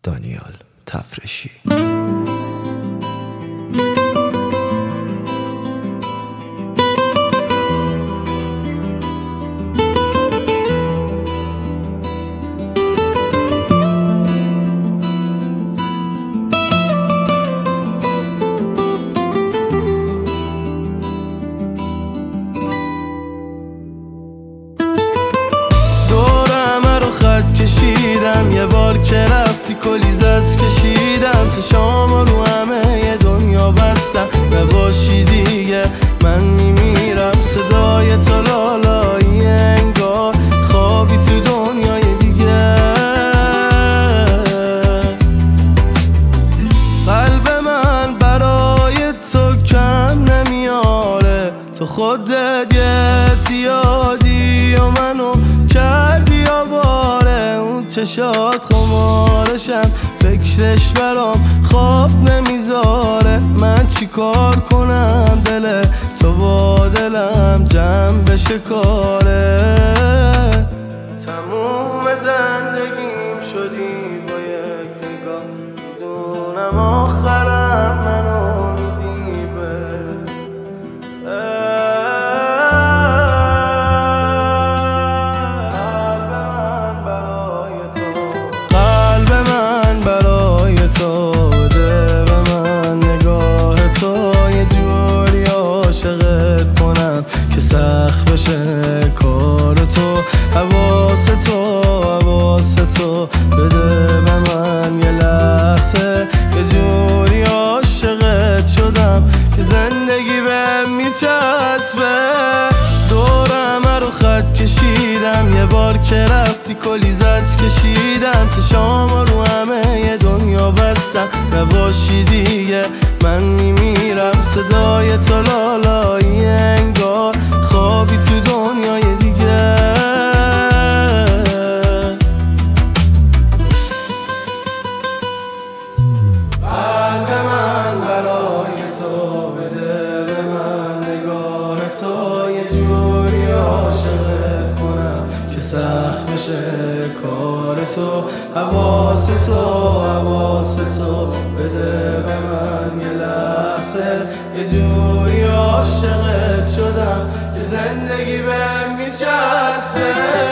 دانیال تفرشی. کشیدم یه بار که رفتی کلیزت کشیدم تا شام رو همه دنیا بستم نباشی دیگه من میمیرم. صدای تو لالایی انگار خوابی تو دنیای دیگه. قلب من برای تو کم نمیاره، تو خودت یه اعتیادی و منو کردی آواره. اون چشات خمارشم فکرش برام خواب نمیذاره. من چی کار کنم دل تو با دلم جمع بشه کاره. تموم زندگیم شدی با یک نگاه، میدونم آخرم منو میدی به که سخت بشه کار تو. حواس تو بده به من یه لحظه، یه جوری عاشقت شدم که زندگی بهم میچسبه. دورم رو خط کشیدم یه بار که رفتی کلیزت کشیدم تا شام رو همه دنیا بستم نباشی دیگه من میمیرم. صدای تو لالایی انگار خوابی تو دنیای دیگه. قلب من برای تو بده به من نگاه تو، یه جوری عاشقت کنم که سخت بشه کار تو. حواس تو بده به من یه لحظه، یه جوری عاشقت شدم که زندگی بهم میچسبه.